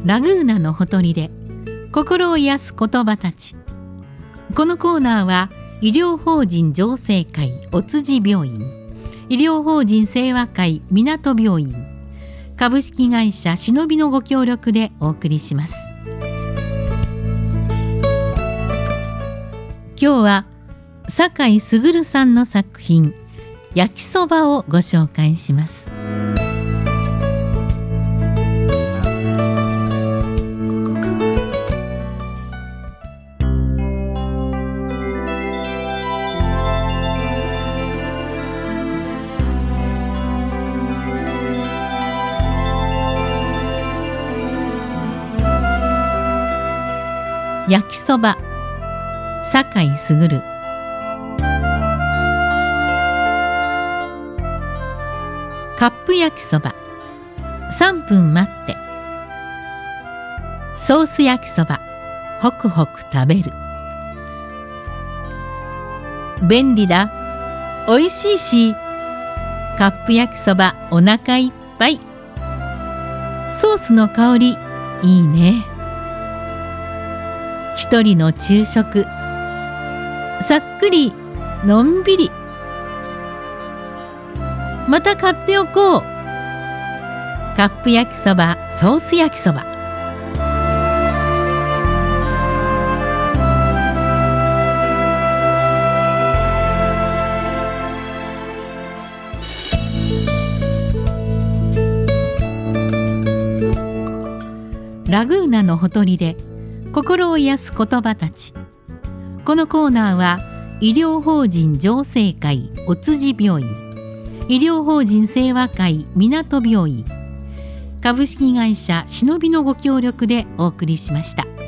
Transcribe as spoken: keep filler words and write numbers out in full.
ラグーナのほとりで心を癒す言葉たち。このコーナーは医療法人浄世会お辻病院、医療法人清和会港病院、株式会社しのびのご協力でお送りします。今日は酒井卓さんの作品焼きそばをご紹介します。焼きそば、酒井卓。カップ焼きそば、さんぷん待って。ソース焼きそば、ホクホク食べる。便利だ、おいしいし、カップ焼きそばお腹いっぱい。ソースの香りいいね。一人の昼食、さっくりのんびり。また買っておこう。カップ焼きそば、ソース焼きそば。ラグーナのほとりで心を癒す言葉たち。このコーナーは医療法人浄世会お辻病院、医療法人清和会港病院、株式会社しのびのご協力でお送りしました。